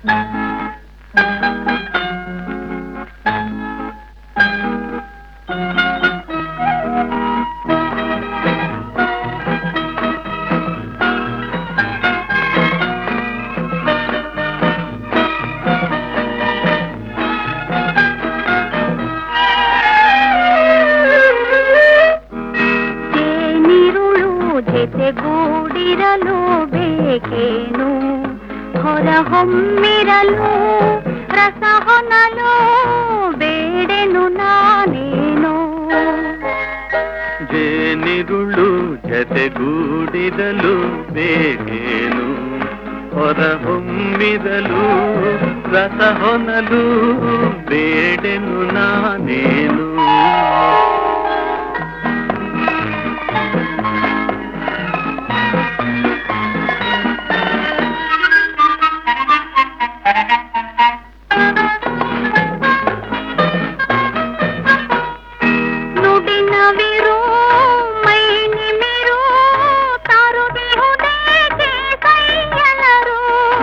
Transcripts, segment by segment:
ಗೂಡಿರಲು ಬೇಕೇನು ಹೊರಹೊಮ್ಮಿರಲು ರಸ ಹೊನಲು ಬೇಡೆನು ನಾನೇನು ಜೇನಿರುಳು ಜತೆಗೂಡಿರಲು ಬೇಕೇನು ಹೊರಹೊಮ್ಮಿರಲು ರಸ ಹೊನಲು ಬೇಡೆನು ನಾನೇನು ನುಡಿನವಿರು ಮೈ ನಿಮಿರು ತಾರುದಿಹುದೇಕೆ ಕೈಯಲರು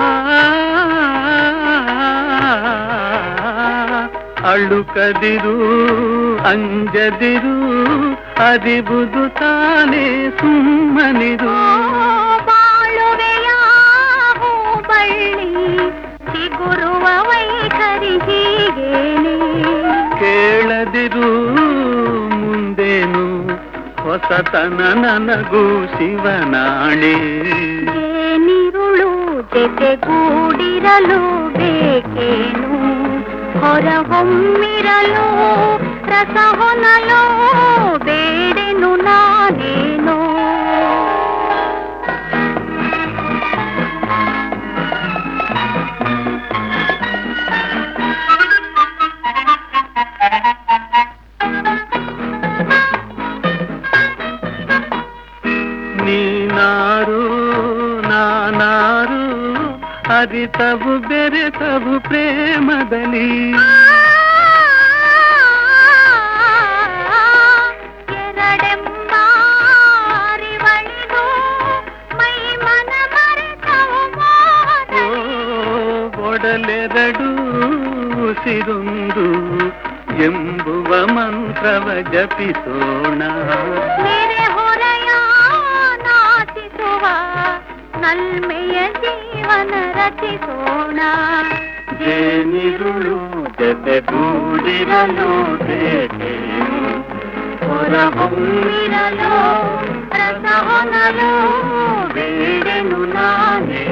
ಅಳುಕದಿರು ಅಂಜದಿರು ಅರಿವುದು ತಾನೇ ಸುಮ್ಮನಿರು ಬಾಳುವೆಯ ಹೂಬಳ್ಳಿ ಚಿಗುರುವ ವೈಖರಿ ಹೀಗೇನೆ ಕೇಳದಿರು ಮುಂದೇನು ಹೊಸತನ ನನಗೂ ಶಿವನಾಣೆ ಏನಿರುಳು ಜತೆಗೂಡಿರಲು ಬೇಕೇನು ಹೊರಹೊಮ್ಮಿರಲು ರಸ ಹೊನಲು ಬೇಡೆನು ನಾನೇನು ನೀನಾರು ನಾನಾರು ಅರಿತವು ಬೆರೆತವು ಪ್ರೇಮದಲ್ಲಿ ಎರಡೆಂಬ ಅರಿವಳಿದು ಮೈ ಮನ ಮರೆತವು ಒಡಲೆರಡು ಉಸಿರೊಂದು ಎಂಬುವ ಮಂತ್ರವ ಜಪಿಸೋಣ ನೆರೆ ಹೊರೆಯ ನಾಚಿಸುವ ನಲ್ಮೆಯ ಜೀವನ ರಚಿಸೋಣ ಜೇನಿರುಳು ಜತೆಗೂಡಿರಲು ಬೇಕೇನು ಹೊರಹೊಮ್ಮಿರಲು ರಸ ಹೊನಲು ಬೇಡೆನು ನಾನೇ